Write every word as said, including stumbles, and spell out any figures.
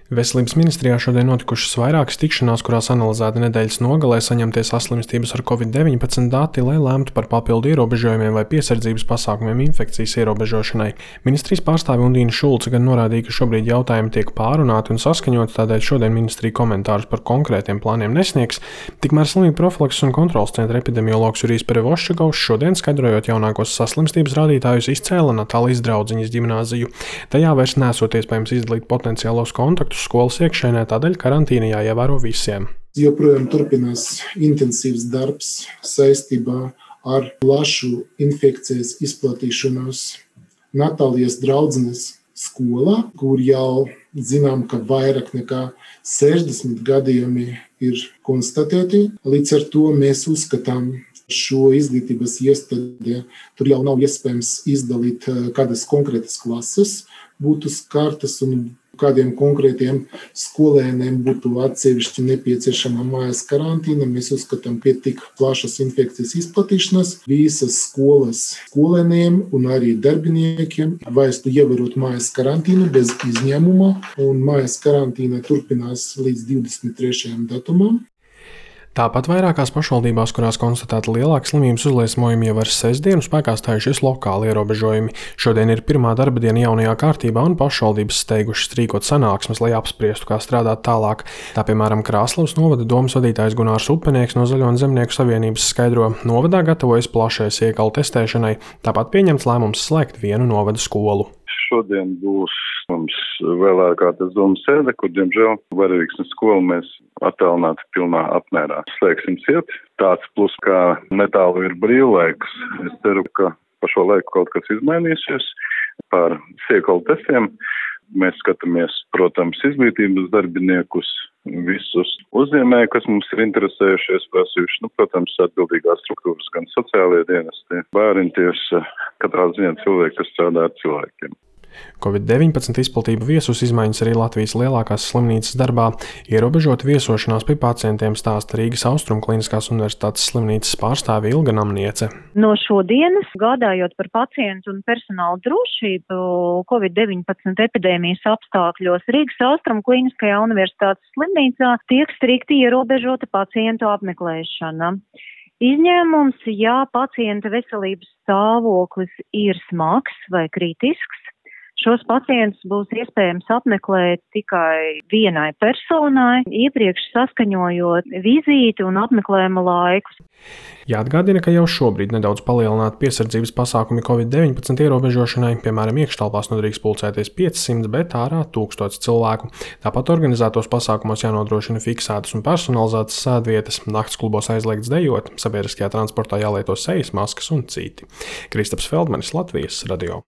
Veselības ministrijā šodien notikušas vairākas tikšanās, kurās analizēti nedēļas nogalē saņemtie saslimstības ar covid deviņpadsmit dati, lai lemtu par papildu ierobežojumiem vai piesardzības pasākumiem infekcijas ierobežošanai. Ministrijas pārstāve Undīna Šulce gan norādīja, ka šobrīd jautājumi tiek pārunāti un saskaņoti, tādēļ šodien ministrija komentārus par konkrētiem plāniem nesniegs. Tikmēr slimību profilakses un kontroles centra epidemiologs Jurijs Perevoščakovs šodien, skaidrojot jaunākos saslimstības rādītājus, izcēla Natālijas Draudziņas ģimnāziju. Tajā vairs nesot iespējams izdalīt potenciālos kontaktus skolas iekšēnē, tādēļ karantīna jāievēro visiem. Joprojām turpinās intensīvs darbs saistībā ar plašu infekcijas izplatīšanos Natālijas Draudziņas skolā, kur jau zinām, ka vairāk nekā sešdesmit gadījumi ir konstatēti. Līdz ar to mēs uzskatām, šo izglītības iestādē tur jau nav iespējams izdalīt kādas konkrētas klases, būtu skartas un kādiem konkrētiem skolēniem būtu atsevišķi nepieciešama mājas karantīna. Mēs uzskatām, ka pie tik plašas infekcijas izplatīšanas visas skolas skolēniem un arī darbiniekiem vajadzētu ievērot mājas karantīnu bez izņēmuma, un mājas karantīna turpinās līdz divdesmit trešajam datumam. Tāpat vairākās pašvaldībās, kurās konstatēta lielāka slimības uzliesmojumi, jau ar sestdienu spēkā stājušies lokāli ierobežojumi. Šodien ir pirmā darba diena jaunajā kārtībā, un pašvaldības steigušas rīkot sanāksmes, lai apspriestu, kā strādāt tālāk. Tā, piemēram, Krāslavas novada domas vadītājs Gunārs Upenieks no Zaļo un Zemnieku savienības skaidro, novadā gatavojas plašai sēklu testēšanai, tāpat pieņemts lēmums slēgt vienu novada skolu. Šodien būs mums vēl ārkārtas domas sēde, kur, diemžēl, Varvīksnes skolu mēs attālināti pilnā apmērā slēgsim ciet. Tāds plus, kā netālu ir brīvlaiks. Es ceru, ka pa šo laiku kaut kas izmainīsies par sēklu testiem. Mēs skatāmies, protams, izglītības darbiniekus, visus uzņēmējus, kas mums ir interesējušies, prasījuši, nu, protams, atbildīgās struktūras, gan sociālie dienesti, bērntiesa, katrā ziņā cilvēki, kas strādā ar cilvēkiem. covid deviņpadsmit izplatība viesus izmaiņas arī Latvijas lielākās slimnīcas darbā. Ierobežot viesošanās pie pacientiem stāsta Rīgas Austrumu Kliniskās universitātes slimnīcas pārstāve Ilga Namniece. No šodienas, gādājot par pacientu un personāla drošību covid deviņpadsmit epidēmijas apstākļos, Rīgas Austrumu Kliniskajā universitātes slimnīcā tiek strikti ierobežota pacientu apmeklēšana. Izņēmums, ja pacienta veselības stāvoklis ir smags vai kritisks, šos pacientus būs iespējams apmeklēt tikai vienai personai, iepriekš saskaņojot vizīti un apmeklējuma laikus. Jāatgādina, ka jau šobrīd nedaudz palielināti piesardzības pasākumi covid deviņpadsmit ierobežošanai, piemēram, iekštelpās nodrīkst pulcēties piecsimt, bet ārā tūkstots cilvēku. Tāpat organizētos pasākumos jānodrošina fiksētas un personalizētas sēdvietas, nakts klubos aizliegts dejot, sabiedriskajā transportā jālieto sejas maskas un citi. Kristaps Feldmanis, Latvijas radio.